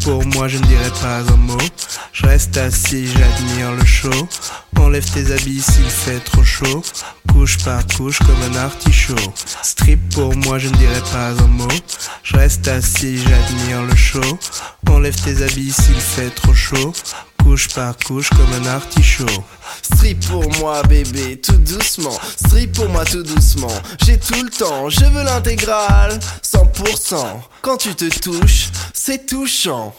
pour moi, je ne dirai pas un mot. Je reste assis, j'admire le show. Enlève tes habits s'il fait trop chaud. Couche par couche comme un artichaut. Strip pour moi, je ne dirai pas un mot. Je reste assis, j'admire le show. Enlève tes habits s'il fait trop chaud. Couche par couche comme un artichaut. Strip pour moi bébé, tout doucement. Strip pour moi tout doucement. J'ai tout le temps, je veux l'intégrale 100%. Quand tu te touches, c'est touchant.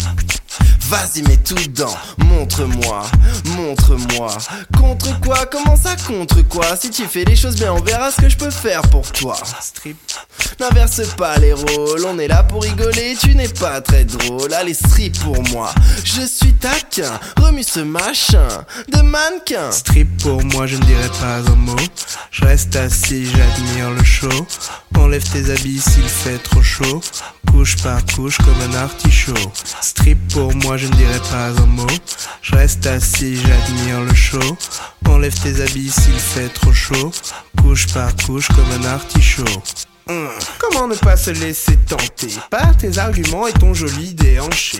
Vas-y mets tout dedans, montre-moi, montre-moi. Contre quoi, comment ça contre quoi? Si tu fais les choses bien, on verra ce que je peux faire pour toi. Strip. N'inverse pas les rôles, on est là pour rigoler, tu n'es pas très drôle. Allez strip pour moi, je suis taquin. Remue ce machin de mannequin. Strip pour moi, je ne dirai pas un mot. Je reste assis, j'admire le show. Enlève tes habits s'il fait trop chaud. Couche par couche comme un artichaut. Strip pour moi, je ne dirai pas un mot. Je reste assis, j'admire le show. Enlève tes habits s'il fait trop chaud. Couche par couche comme un artichaut. Comment ne pas se laisser tenter par tes arguments et ton joli déhanché?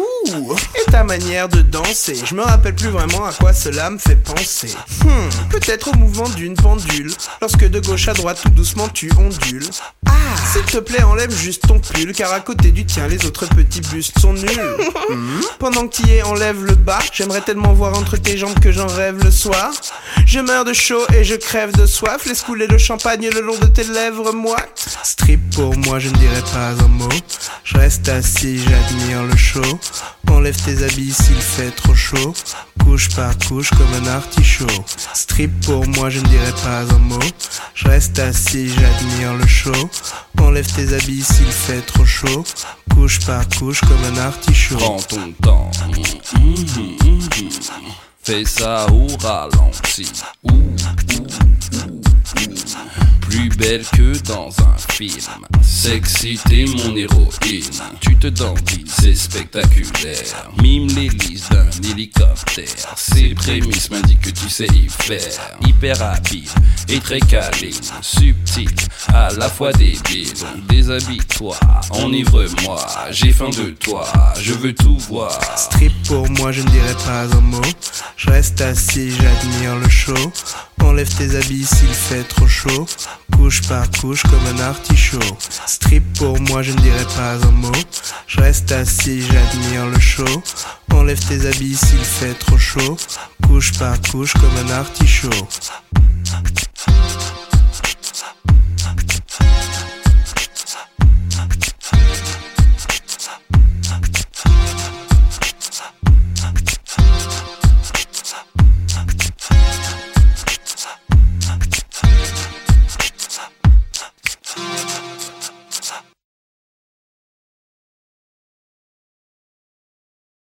Et ta manière de danser, je me rappelle plus vraiment à quoi cela me fait penser. Peut-être au mouvement d'une pendule, lorsque de gauche à droite tout doucement tu ondules. S'il te plaît enlève juste ton pull, car à côté du tien les autres petits bustes sont nuls. Pendant que t'y es enlève le bas, j'aimerais tellement voir entre tes jambes que j'en rêve le soir. Je meurs de chaud et je crève de soif, laisse couler le champagne le long de tes lèvres moites. Strip pour moi je ne dirai pas un mot. Je reste assis, j'admire le show. Enlève tes habits s'il fait trop chaud. Couche par couche comme un artichaut. Strip pour moi je ne dirai pas un mot. Je reste assis, j'admire le show. Enlève tes habits s'il fait trop chaud. Couche par couche comme un artichaut. Prends ton temps, fais ça au ralenti. Plus belle que dans un film. Sexy, t'es mon héroïne. Tu te dandies, c'est spectaculaire. Mime l'hélice d'un hélicoptère. Ces prémices m'indiquent que tu sais y faire. Hyper rapide et très câline. Subtil, à la fois débile. Déshabille-toi, enivre-moi. J'ai faim de toi, je veux tout voir. Strip pour moi je ne dirai pas un mot. Je reste assis, j'admire le show. Enlève tes habits s'il fait trop chaud. Couche par couche comme un artichaut. Strip pour moi je ne dirai pas un mot. Je reste assis, j'admire le show. Enlève tes habits s'il fait trop chaud. Couche par couche comme un artichaut.